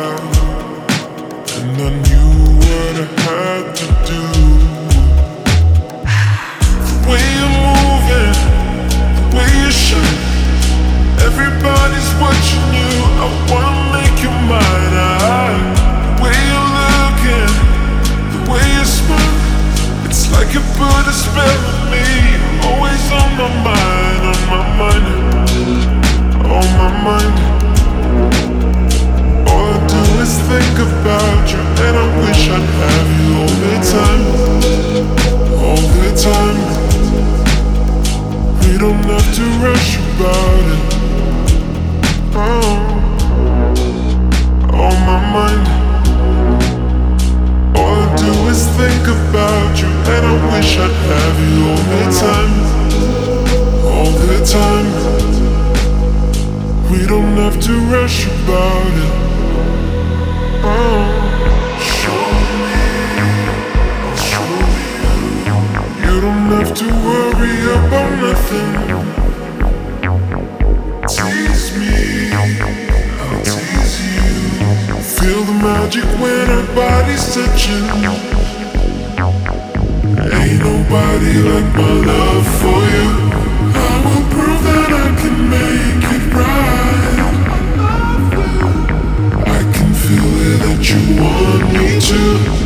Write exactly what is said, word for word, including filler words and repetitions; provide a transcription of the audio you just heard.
while, and I knew what I had to do. The way you're moving, the way you shine, everybody's watching you. I wanna make you mine. I, the way you're looking, the way you smile, it's like you put a spell on me. Always on my mind, on my mind, on my mind. All I do is think about you, and I wish I'd have you all the time, all the time. We don't have to rush about it. Oh, on my mind. All I do is think about you, and I wish I'd have you all the time, all the time. We don't have to rush about it. Oh, show me, I'll show you. You don't have to worry about nothing. Tease me, I'll tease you. Feel the magic when our bodies touching. Ain't nobody like my love for you. I will prove that I can make it right. I can feel it that you want me to.